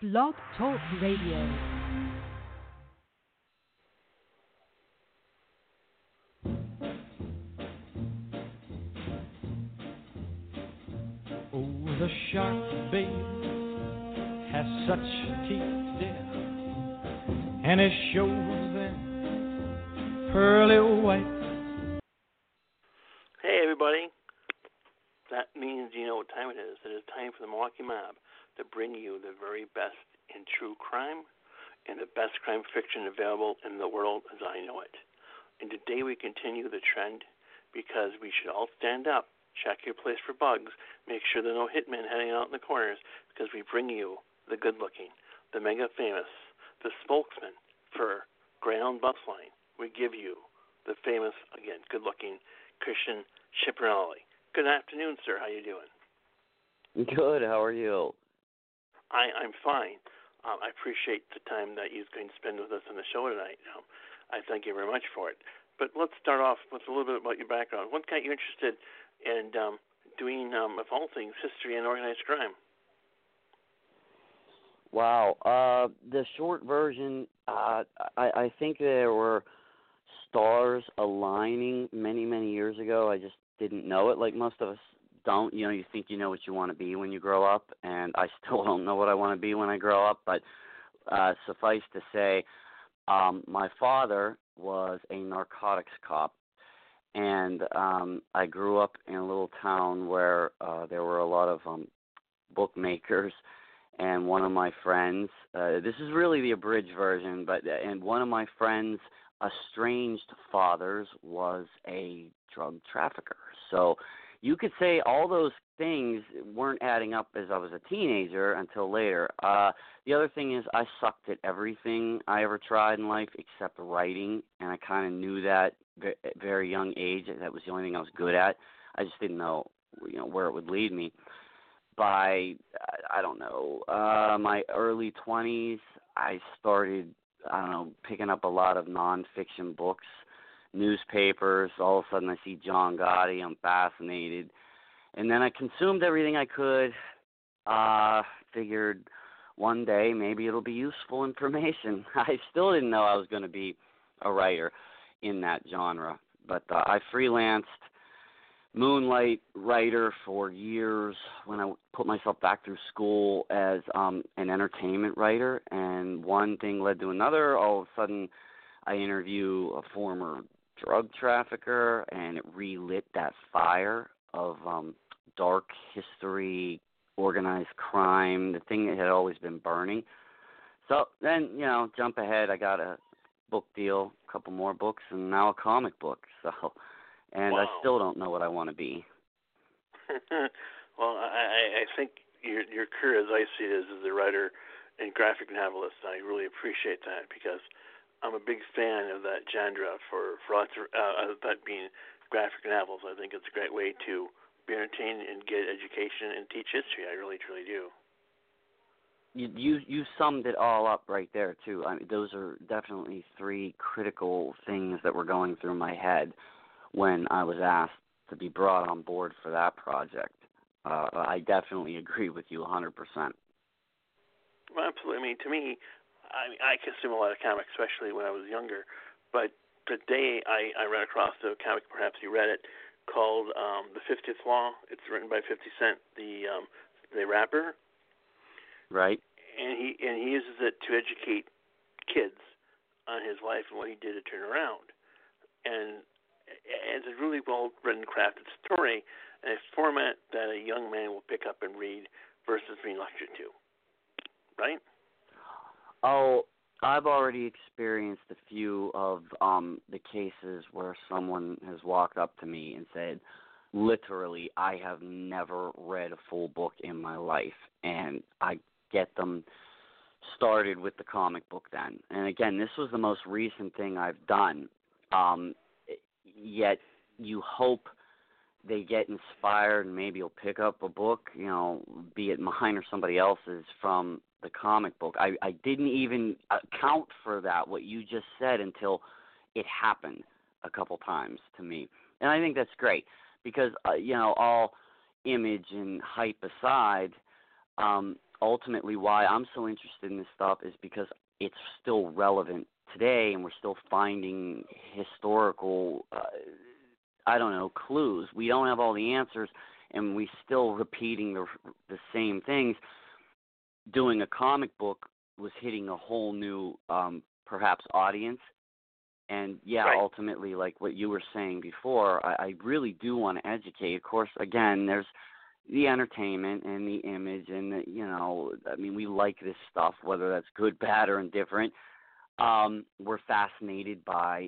Blog Talk Radio. Oh, the shark, babe, has such teeth, dear, and it shows them pearly white. Hey, everybody. That means you know what time it is. It is time for the Milwaukee Mob to bring you the very best in true crime and the best crime fiction available in the world as I know it. And today we continue the trend because we should all stand up, check your place for bugs, make sure there are no hitmen hanging out in the corners, because we bring you the good-looking, the mega-famous, the spokesman for Greyhound Bus Line. We give you the famous, again, good-looking Christian Cipriani. Good afternoon, sir. How you doing? Good. How are you? I'm fine. I appreciate the time that you're going to spend with us on the show tonight. I thank you very much for it. But let's start off with a little bit about your background. What got you interested in doing, of all things, history and organized crime? Wow. The short version, I think there were stars aligning many, many years ago. I just didn't know it, like most of us don't. You know, you think you know what you want to be when you grow up, and I still don't know what I want to be when I grow up, but suffice to say, my father was a narcotics cop, and I grew up in a little town where there were a lot of bookmakers, and one of my friends, this is really the abridged version, and one of my friends' estranged fathers was a drug trafficker. So you could say all those things weren't adding up as I was a teenager until later. The other thing is I sucked at everything I ever tried in life except writing, and I kind of knew that at a very young age. That was the only thing I was good at. I just didn't know, where it would lead me. By, I don't know, my early 20s, I started, picking up a lot of nonfiction books, newspapers. All of a sudden I see John Gotti. I'm fascinated. And then I consumed everything I could. Figured one day maybe it'll be useful information. I still didn't know I was going to be a writer in that genre. But I freelanced moonlight writer for years when I put myself back through school as an entertainment writer. And one thing led to another. All of a sudden I interview a former drug trafficker, and it relit that fire of dark history, organized crime, the thing that had always been burning. So then, jump ahead, I got a book deal, a couple more books, and now a comic book. And wow. I still don't know what I want to be. Well, I think your career, as I see it, is as a writer and graphic novelist. I really appreciate that because I'm a big fan of that genre for lots of that being graphic novels. I think it's a great way to be entertained and get education and teach history. I really, truly do. You summed it all up right there, too. I mean, those are definitely three critical things that were going through my head when I was asked to be brought on board for that project. I definitely agree with you 100%. Well, absolutely. I mean, to me, I consume a lot of comics, especially when I was younger. But today I ran across a comic, perhaps you read it, called The 50th Law. It's written by 50 Cent, the rapper. Right. And he uses it to educate kids on his life and what he did to turn around. And it's a really well-written, crafted story, and a format that a young man will pick up and read versus being lectured to. Right? Oh, I've already experienced a few of the cases where someone has walked up to me and said, literally, I have never read a full book in my life, and I get them started with the comic book then. And again, this was the most recent thing I've done, yet you hope they get inspired and maybe you'll pick up a book, be it mine or somebody else's, from the comic book. I didn't even account for that, what you just said, until it happened a couple times to me. And I think that's great because, all image and hype aside, ultimately why I'm so interested in this stuff is because it's still relevant today, and we're still finding historical, clues. We don't have all the answers, and we still repeating the same things. Doing a comic book was hitting a whole new, perhaps, audience. And, Right. ultimately, like what you were saying before, I really do want to educate. Of course, again, there's the entertainment and the image and, we like this stuff, whether that's good, bad, or indifferent. We're fascinated by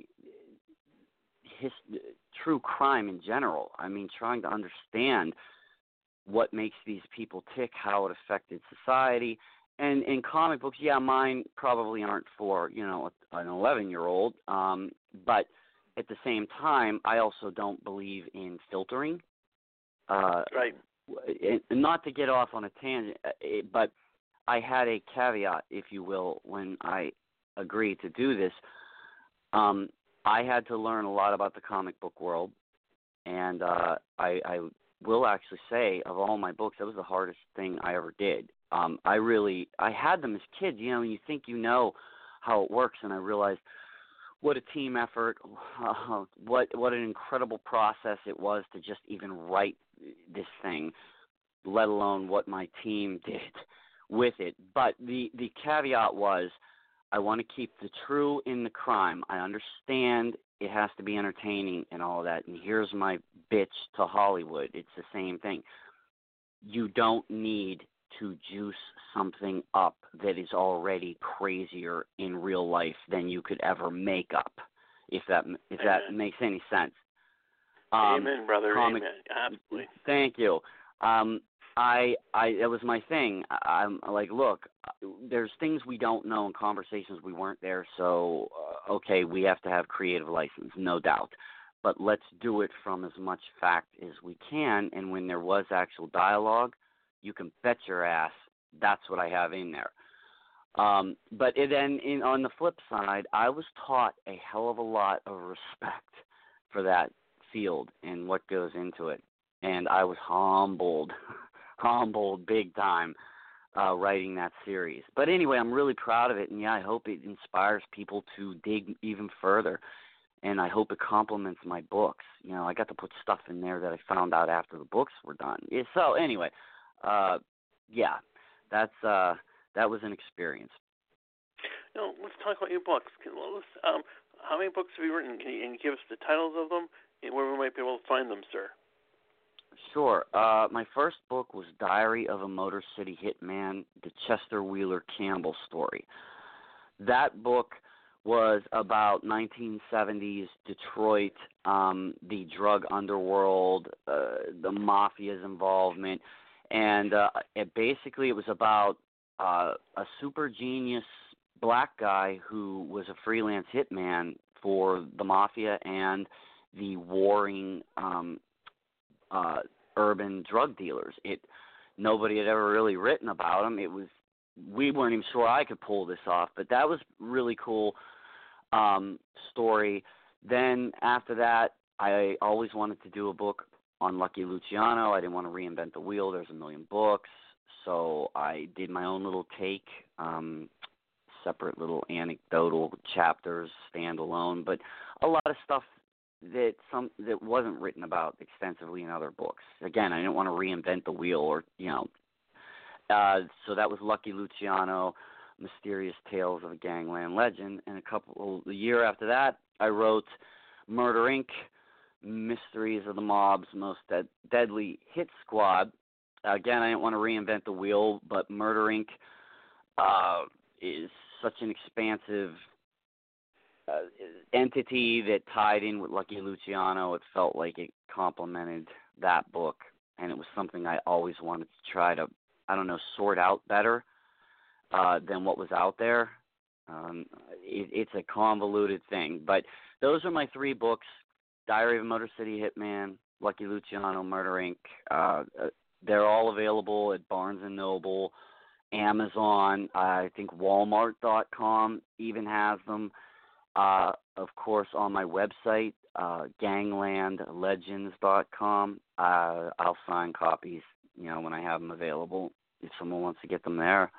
true crime in general. I mean, trying to understand what makes these people tick, how it affected society. And in comic books, mine probably aren't for, an 11-year-old. But at the same time, I also don't believe in filtering. Right. Not to get off on a tangent, but I had a caveat, if you will, when I agreed to do this. I had to learn a lot about the comic book world, and I will actually say, of all my books, that was the hardest thing I ever did. I had them as kids, and you think you know how it works, and I realized what a team effort, what an incredible process it was to just even write this thing, let alone what my team did with it. But the caveat was, I want to keep the true in the crime. I understand it has to be entertaining and all of that, and here's my bitch to Hollywood. It's the same thing. You don't need to juice something up that is already crazier in real life than you could ever make up, if that makes any sense. Amen, brother. Amen. Absolutely. Thank you. That was my thing. I'm like, look, there's things we don't know in conversations we weren't there, so okay, we have to have creative license, no doubt. But let's do it from as much fact as we can, and when there was actual dialogue, you can bet your ass that's what I have in there. But then on the flip side, I was taught a hell of a lot of respect for that field and what goes into it. And I was humbled big time writing that series. But anyway, I'm really proud of it, and I hope it inspires people to dig even further. And I hope it complements my books. I got to put stuff in there that I found out after the books were done. So anyway, that was an experience. Let's talk about your books. How many books have you written? Can you give us the titles of them and where we might be able to find them, sir? Sure. My first book was Diary of a Motor City Hitman, the Chester Wheeler Campbell story. That book was about 1970s Detroit, the drug underworld, the mafia's involvement, and it was about a super genius black guy who was a freelance hitman for the mafia and the warring urban drug dealers. Nobody had ever really written about him. We weren't even sure I could pull this off, but that was really cool story. Then after that, I always wanted to do a book on Lucky Luciano. I didn't want to reinvent the wheel. There's a million books, so I did my own little take, separate little anecdotal chapters, standalone, but a lot of stuff that wasn't written about extensively in other books. Again, I didn't want to reinvent the wheel, or so that was Lucky Luciano, Mysterious Tales of a Gangland Legend, and a year after that, I wrote Murder Inc., Mysteries of the Mob's Most Deadly Hit Squad. Again, I didn't want to reinvent the wheel, but Murder Inc. Is such an expansive entity that tied in with Lucky Luciano. It felt like it complemented that book, and it was something I always wanted to try to, sort out better than what was out there. It's a convoluted thing, but those are my three books: Diary of a Motor City Hitman, Lucky Luciano, Murder Inc. They're all available at Barnes & Noble, Amazon. I think Walmart.com even has them. Of course, on my website, ganglandlegends.com. I'll sign copies, when I have them available. if someone wants to get them there.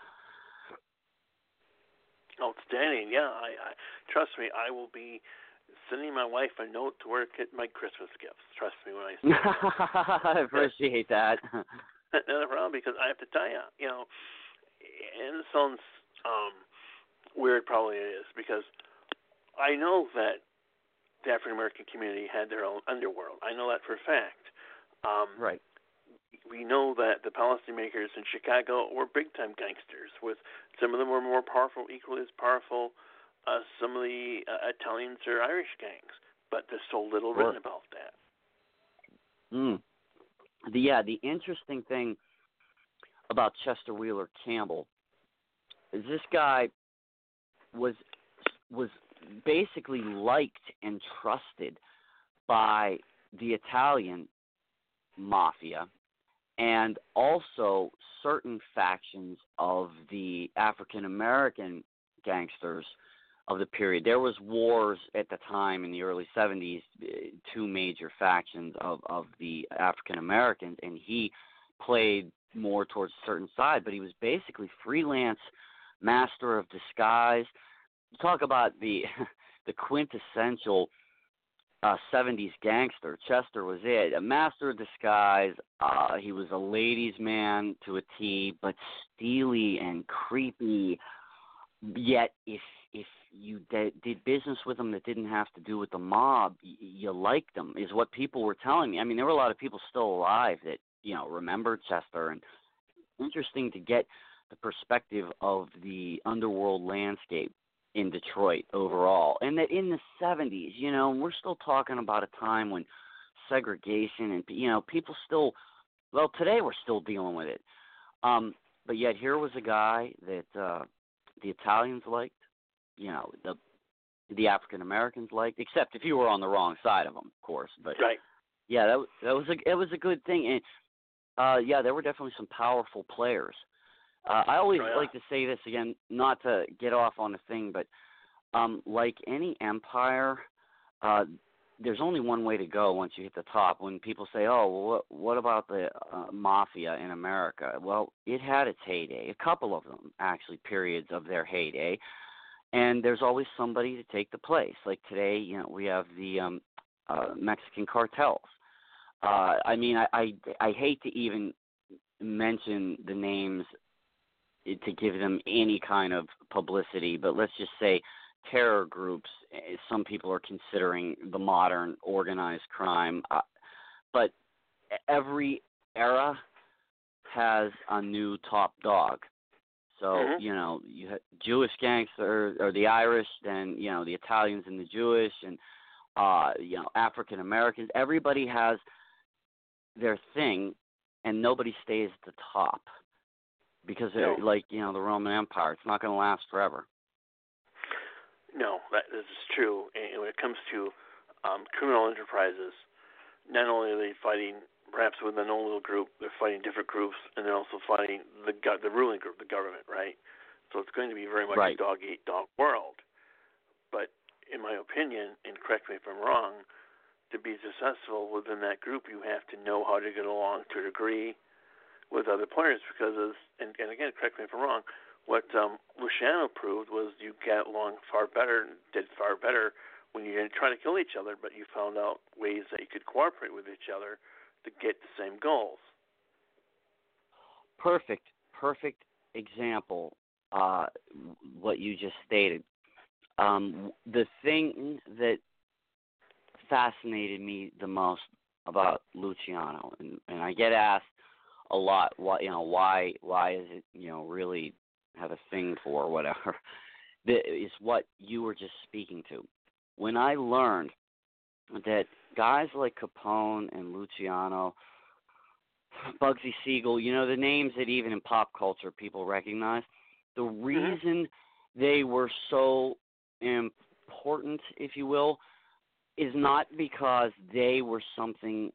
Outstanding. Yeah, I trust me. I will be sending my wife a note to work at my Christmas gifts. Trust me when I say that. I appreciate that. Not a problem, because I have to tell you, and it sounds weird, probably it is, because I know that the African American community had their own underworld. I know that for a fact. Right. We know that the policymakers in Chicago were big-time gangsters. With some of them were more powerful, equally as powerful. Some of the Italians or Irish gangs, but there's so little written about that. The interesting thing about Chester Wheeler Campbell is this guy was basically liked and trusted by the Italian mafia and also certain factions of the African American gangsters of the period. There was wars at the time in the early 70s, two major factions of the African Americans, and he played more towards a certain side, but he was basically freelance master of disguise. Talk about the quintessential 70s gangster. Chester was it. A master of disguise. He was a ladies' man to a T, but steely and creepy. Yet, if you did business with him that didn't have to do with the mob, you liked them, is what people were telling me. I mean, there were a lot of people still alive that, remembered Chester, and interesting to get the perspective of the underworld landscape in Detroit overall. And that in the 70s, we're still talking about a time when segregation and, people still, well, today we're still dealing with it. But yet here was a guy that the Italians liked, the African Americans liked, except if you were on the wrong side of them, of course. But right. Yeah, it was a good thing. And there were definitely some powerful players. I always like to say this again, not to get off on a thing, but like any empire, there's only one way to go once you hit the top. When people say, "Oh, well, what about the mafia in America?" Well, it had its heyday, a couple of them actually, periods of their heyday, and there's always somebody to take the place. Like today, we have the Mexican cartels. I hate to even mention the names to give them any kind of publicity, but let's just say terror groups, some people are considering the modern organized crime. But every era has a new top dog. So, you have Jewish gangster or the Irish, then, the Italians and the Jewish, and, African Americans. Everybody has their thing, and nobody stays at the top. Because, like, the Roman Empire, it's not going to last forever. No, this is true. And when it comes to criminal enterprises, not only are they fighting perhaps within their own little group, they're fighting different groups, and they're also fighting the ruling group, the government, right? So it's going to be very much a dog-eat-dog world. But in my opinion, and correct me if I'm wrong, to be successful within that group, you have to know how to get along to a degree with other players, because and again, correct me if I'm wrong, what Luciano proved was you got along far better and did far better when you didn't try to kill each other, but you found out ways that you could cooperate with each other to get the same goals. Perfect example, what you just stated. The thing that fascinated me the most about Luciano, and I get asked a lot, why is it, really have a thing for or whatever, is what you were just speaking to. When I learned that guys like Capone and Luciano, Bugsy Siegel, the names that even in pop culture people recognize, the reason they were so important, if you will, is not because they were something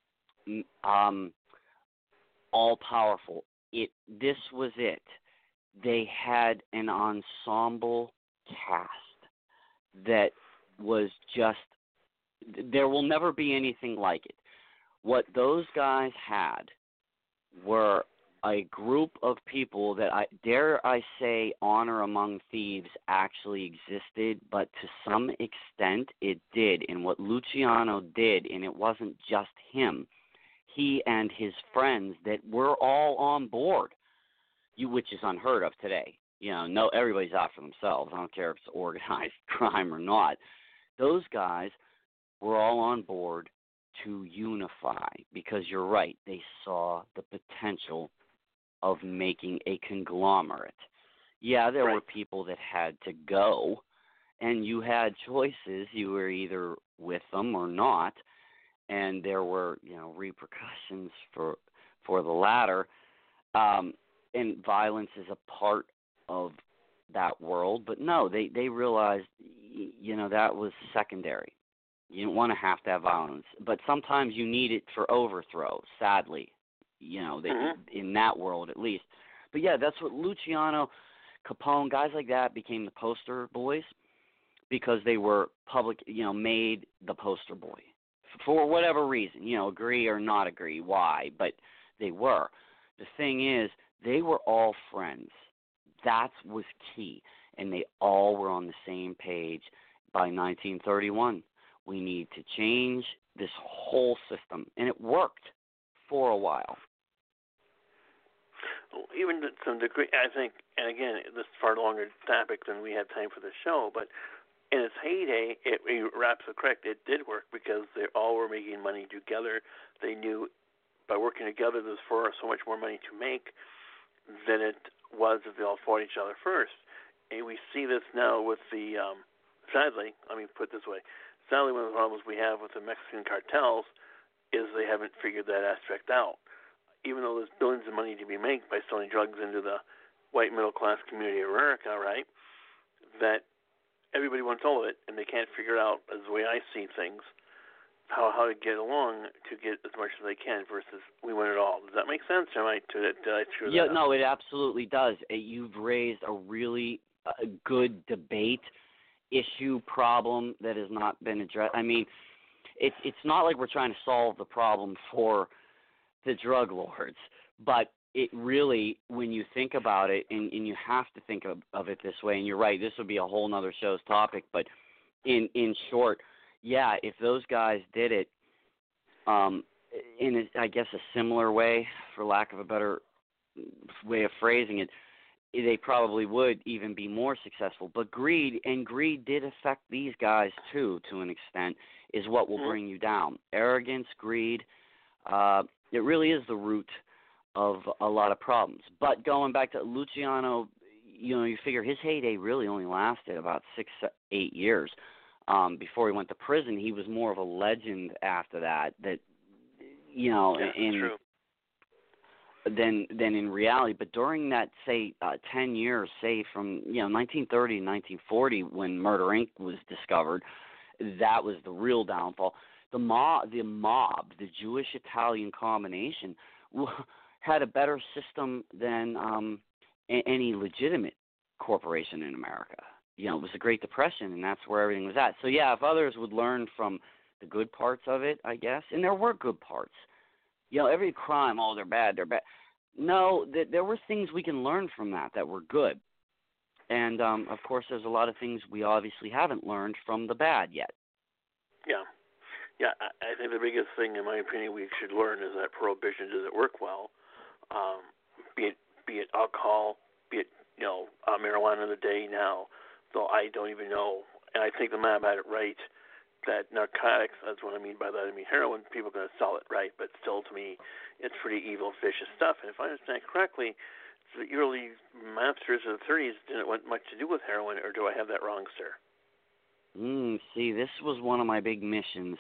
all-powerful. This was it. They had an ensemble cast that was just, there will never be anything like it. What those guys had were a group of people that dare I say honor among thieves actually existed, but to some extent it did. And what Luciano did, and it wasn't just him, he and his friends that were all on board, which is unheard of today. No, everybody's out for themselves. I don't care if it's organized crime or not. Those guys were all on board to unify because you're right. They saw the potential of making a conglomerate. Yeah, there were people that had to go, and you had choices. You were either with them or not, and there were, repercussions for the latter. And violence is a part of that world, but no, they realized, that was secondary. You don't want to have violence, but sometimes you need it for overthrow, sadly, in that world at least. But yeah, that's what Luciano, Capone, guys like that became the poster boys because they were public, made the poster boy for whatever reason, agree or not agree why, but they were. The thing is, they were all friends. That was key, and they all were on the same page by 1931. We need to change this whole system, and it worked for a while. Well, even to some degree, I think, and again, this is far longer topic than we had time for the show, but in its heyday, it wraps it correct. It did work because they all were making money together. They knew by working together there's so much more money to make than it was if they all fought each other first. And we see this now with the, sadly, let me put it this way, sadly one of the problems we have with the Mexican cartels is they haven't figured that aspect out. Even though there's billions of money to be made by selling drugs into the white middle-class community of America, right, that everybody wants all of it, and they can't figure out, as the way I see things, how to get along to get as much as they can versus we want it all. Does that make sense? Did I screw that up? No, it absolutely does. You've raised a really good debate issue problem that has not been addressed. I mean, it's not like we're trying to solve the problem for the drug lords, but it really, when you think about it, and you have to think of it this way, and you're right, this would be a whole nother show's topic, but in short, yeah, if those guys did it in, I guess, a similar way, for lack of a better way of phrasing it, they probably would even be more successful. But greed did affect these guys, too, to an extent, is what will bring you down. Arrogance, greed, it really is the root of a lot of problems. But going back to Luciano, you figure his heyday really only lasted about 6-8 years. Before he went to prison, he was more of a legend after that. True. Than in reality. But during that, say, 10 years, say from 1930 to 1940, when Murder Inc. was discovered, that was the real downfall. The mob, the Jewish-Italian combination, had a better system than any legitimate corporation in America. It was the Great Depression, and that's where everything was at. So, yeah, if others would learn from the good parts of it, I guess, and there were good parts. Every crime, they're bad. No, there were things we can learn from that were good. And, of course, there's a lot of things we obviously haven't learned from the bad yet. Yeah. Yeah, I think the biggest thing, in my opinion, we should learn is that prohibition doesn't work well. Be it alcohol, be it, marijuana in the day now, though I don't even know. And I think the MAB had it right that narcotics, that's what I mean by that. I mean, heroin, people are going to sell it, right? But still, to me, it's pretty evil, vicious stuff. And if I understand correctly, the early mobsters of the 30s didn't want much to do with heroin, or do I have that wrong, sir? See, this was one of my big missions.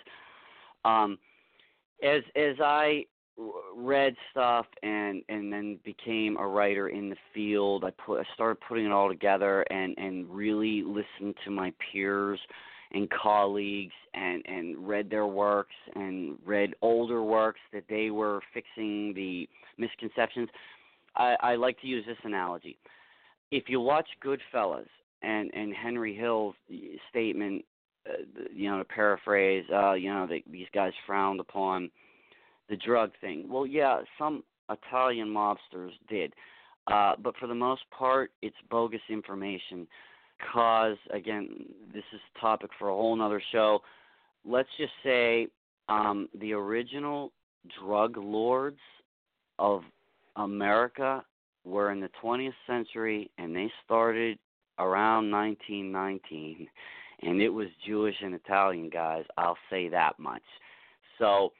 As I read stuff and then became a writer in the field, I started putting it all together and really listened to my peers and colleagues and read their works and read older works that they were fixing the misconceptions. I like to use this analogy. If you watch Goodfellas and Henry Hill's statement, to paraphrase, these guys frowned upon the drug thing. Well, yeah, some Italian mobsters did. But for the most part, it's bogus information. Cause, again, this is a topic for a whole nother show. Let's just say the original drug lords of America were in the 20th century, and they started around 1919, and it was Jewish and Italian guys, I'll say that much. So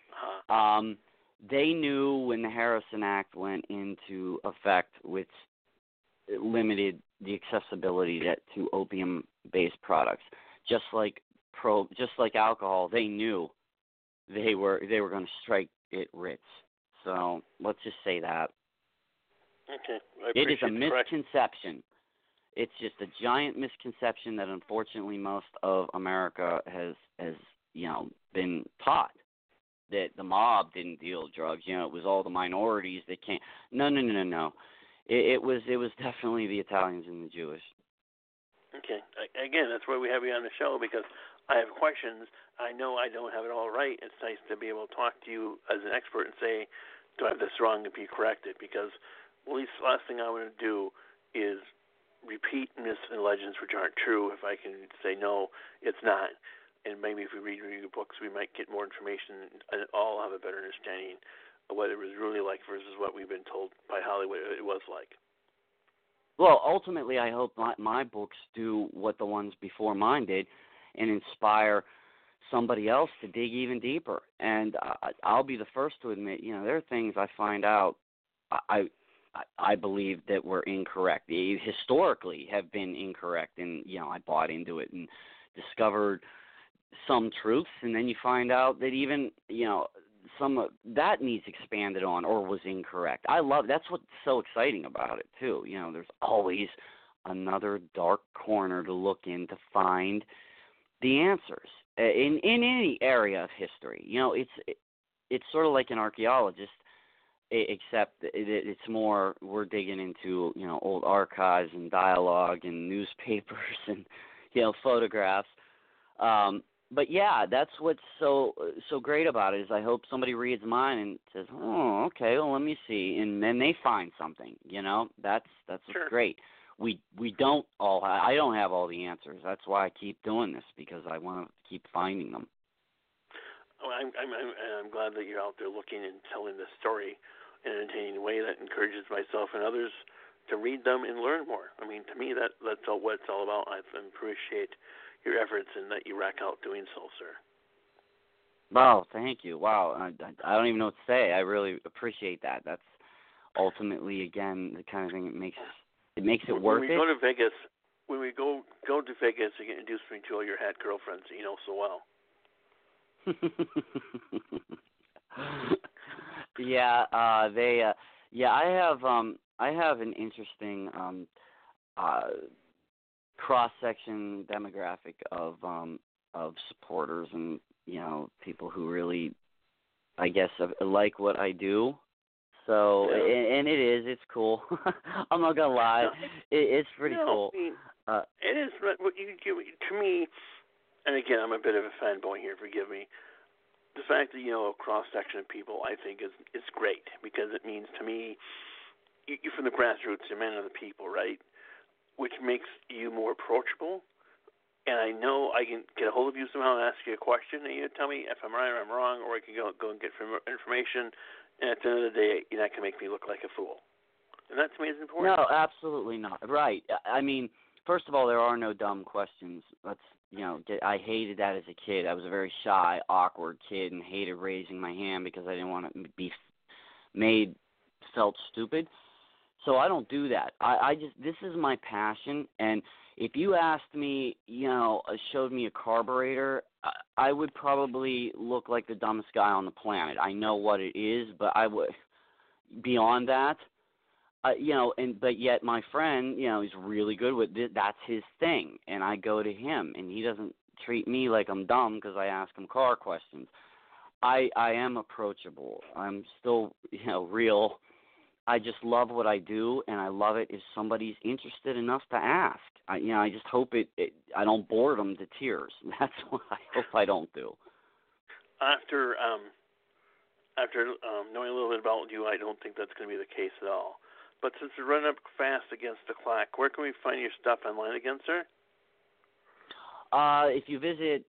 they knew when the Harrison Act went into effect, which limited the accessibility to opium-based products. Just like alcohol, they knew they were going to strike it rich. So let's just say that. Okay. It is a misconception. It's just a giant misconception that unfortunately most of America has been taught that the mob didn't deal drugs. It was all the minorities that can't. No. It was definitely the Italians and the Jewish. Okay. Again, that's why we have you on the show, because I have questions. I know I don't have it all right. It's nice to be able to talk to you as an expert and say, do I have this wrong, and be corrected? Because at least the last thing I want to do is repeat myths and legends which aren't true. If I can say, no, it's not. And maybe if we read your books, we might get more information and all have a better understanding of what it was really like versus what we've been told by Hollywood it was like. Well, ultimately, I hope my books do what the ones before mine did and inspire somebody else to dig even deeper. And I'll be the first to admit, there are things I find out I believe that were incorrect. They historically have been incorrect, and, I bought into it and discovered some truths, and then you find out that even, some of that needs expanded on or was incorrect. That's what's so exciting about it too. There's always another dark corner to look in to find the answers in any area of history. It's sort of like an archaeologist, except it's more we're digging into old archives and dialogue and newspapers and photographs. But yeah, that's what's so great about it is I hope somebody reads mine and says, oh, okay, well, let me see, and then they find something. That's what's sure. Great. We don't all. I don't have all the answers. That's why I keep doing this, because I want to keep finding them. Well, I'm glad that you're out there looking and telling the story in an entertaining way that encourages myself and others to read them and learn more. I mean, to me, that's all what it's all about. I appreciate your efforts and that you rack out doing so, sir. Wow, thank you. Wow, I don't even know what to say. I really appreciate that. That's ultimately, again, the kind of thing it makes it worth it. When we go to Vegas, you get introduced me to all your hat girlfriends that you know so well. I have an interesting cross-section demographic of supporters and people who really, I guess, like what I do. So and it's cool. I'm not gonna lie, it's pretty cool. I mean, it is. What you give to me, and again, I'm a bit of a fanboy here. Forgive me. The fact that a cross-section of people, I think, is great, because it means to me, you're from the grassroots, you're men of the people, right? Which makes you more approachable, and I know I can get a hold of you somehow and ask you a question, and you tell me if I'm right or I'm wrong, or I can go and get information, and at the end of the day, you're not going to make me look like a fool. And that to me is important. No, absolutely not. Right. I mean, first of all, there are no dumb questions. I hated that as a kid. I was a very shy, awkward kid and hated raising my hand because I didn't want to be felt stupid. So I don't do that. This is my passion, and if you asked me, showed me a carburetor, I would probably look like the dumbest guy on the planet. I know what it is, but I would, beyond that, but yet my friend, he's really good with it. That's his thing, and I go to him, and he doesn't treat me like I'm dumb because I ask him car questions. I am approachable. I'm still, real. I just love what I do, and I love it if somebody's interested enough to ask. I just hope I don't bore them to tears. That's what I hope I don't do. After after knowing a little bit about you, I don't think that's going to be the case at all. But since we're running up fast against the clock, where can we find your stuff online again, sir? If you visit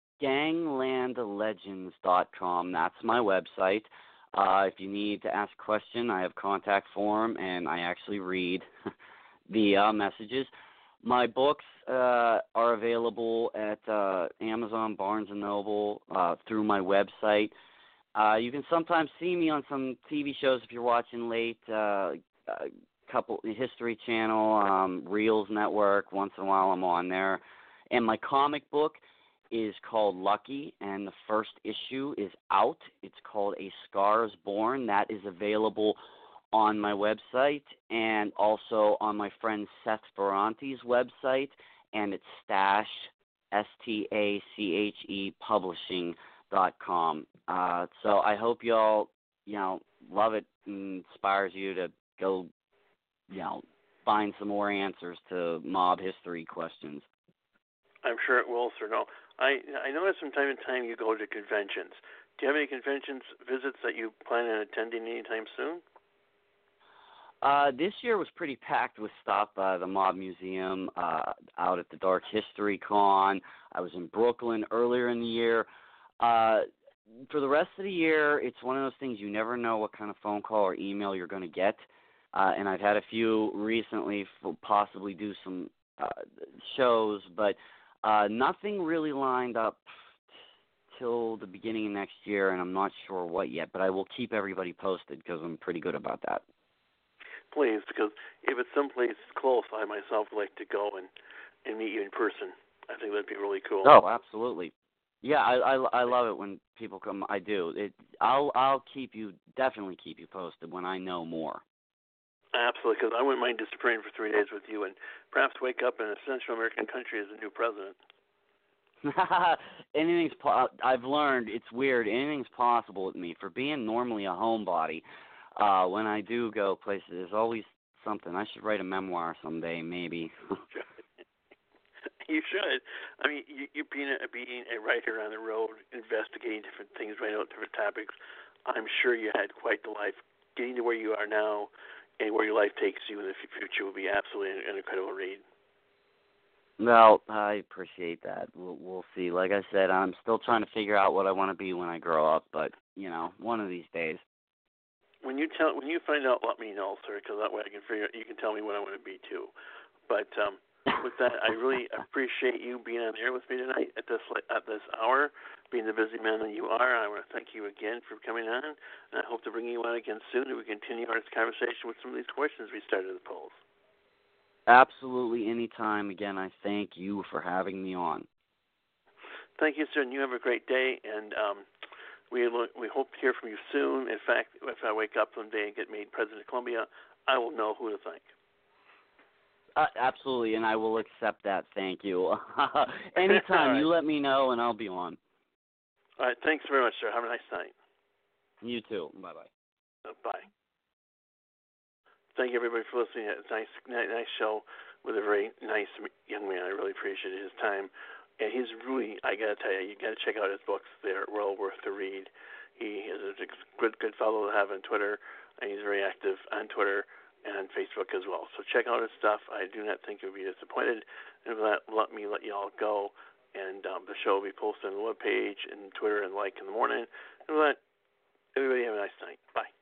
ganglandlegends.com, that's my website. If you need to ask a question, I have contact form, and I actually read the messages. My books are available at Amazon, Barnes & Noble, through my website. You can sometimes see me on some TV shows if you're watching late, couple History Channel, Reels Network. Once in a while I'm on there. And my comic book is called Lucky, and the first issue is out. It's called A Scar is Born. That is available on my website and also on my friend Seth Ferrante's website, and it's Stache, STACHE Publishing.com. So I hope y'all, love it and inspires you to go, find some more answers to mob history questions. I'm sure it will, sir. No, I notice from time to time you go to conventions. Do you have any conventions visits that you plan on attending anytime soon? This year was pretty packed with stuff. The Mob Museum, out at the Dark History Con. I was in Brooklyn earlier in the year. For the rest of the year, it's one of those things you never know what kind of phone call or email you're going to get. And I've had a few recently possibly do some shows, but nothing really lined up till the beginning of next year, and I'm not sure what yet. But I will keep everybody posted because I'm pretty good about that. Please, because if it's someplace close, I myself would like to go and meet you in person. I think that'd be really cool. Oh, absolutely. Yeah, I love it when people come. I do. I'll definitely keep you posted when I know more. Absolutely, because I wouldn't mind disappearing for 3 days with you and perhaps wake up in a Central American country as a new president. I've learned it's weird. Anything's possible with me. For being normally a homebody, when I do go places, there's always something. I should write a memoir someday, maybe. You should. I mean, you being a writer on the road, investigating different things, writing out different topics, I'm sure you had quite the life. Getting to where you are now and where your life takes you in the future will be absolutely an incredible read. Well, I appreciate that. We'll see. Like I said, I'm still trying to figure out what I want to be when I grow up, but, one of these days. When you find out, let me know, sir, because that way I can you can tell me what I want to be too. But with that, I really appreciate you being on the air with me tonight at this hour, being the busy man that you are. I want to thank you again for coming on, and I hope to bring you on again soon and we continue our conversation with some of these questions we started at the polls. Absolutely, anytime. Again, I thank you for having me on. Thank you, sir, and you have a great day, and we hope to hear from you soon. In fact, if I wake up someday and get made President of Colombia, I will know who to thank. Absolutely, and I will accept that. Thank you. Anytime, right. You let me know, and I'll be on. All right, thanks very much, sir. Have a nice night. You too. Bye-bye. Bye. Thank you, everybody, for listening. It's a nice show with a very nice young man. I really appreciated his time. And he's really, I got to tell you got to check out his books. They're well worth the read. He is a good fellow to have on Twitter, and he's very active on Twitter and Facebook as well. So check out his stuff. I do not think you'll be disappointed. And let me let you all go. And the show will be posted on the webpage and Twitter and in the morning. And let everybody have a nice night. Bye.